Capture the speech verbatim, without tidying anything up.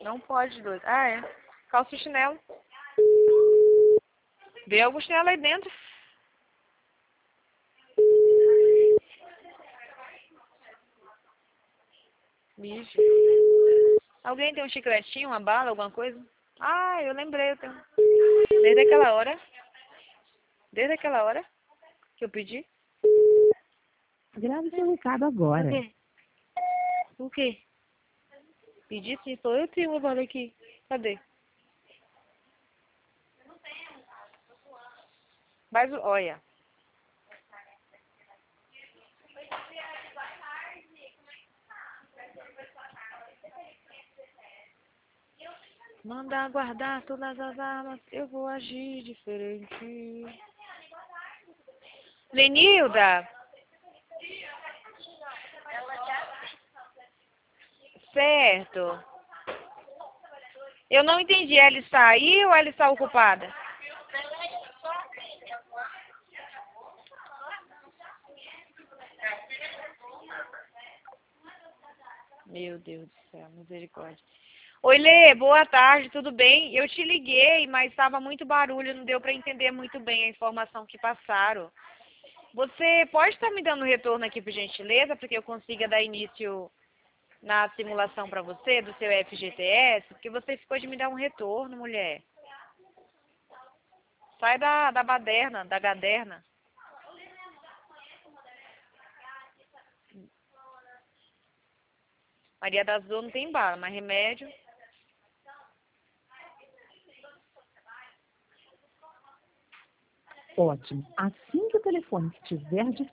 Não pode dois. Ah, é. Calça e chinelo. Vê algum chinelo aí dentro. Bicho. Alguém tem um chicletinho, uma bala, alguma coisa? Ah, eu lembrei. Eu tenho. Desde aquela hora. Desde aquela hora que eu pedi. Grave seu recado O agora. quê? O quê? Pedi sim, sou eu tenho uma bala aqui. Cadê? Mas, olha. Manda guardar todas as armas, eu vou agir diferente. Lenilda! Certo. Eu não entendi, ela está aí ou ela está ocupada? Meu Deus do céu, misericórdia. Oi, Lê, boa tarde, tudo bem? Eu te liguei, mas estava muito barulho, não deu para entender muito bem a informação que passaram. Você pode estar me dando retorno aqui, por gentileza, para que eu consiga dar início na simulação para você, do seu F G T S? Porque você ficou de me dar um retorno, mulher. Sai da, da baderna, da gaderna. Maria das Dores não tem bala, mas remédio... Ótimo. Assim que o telefone estiver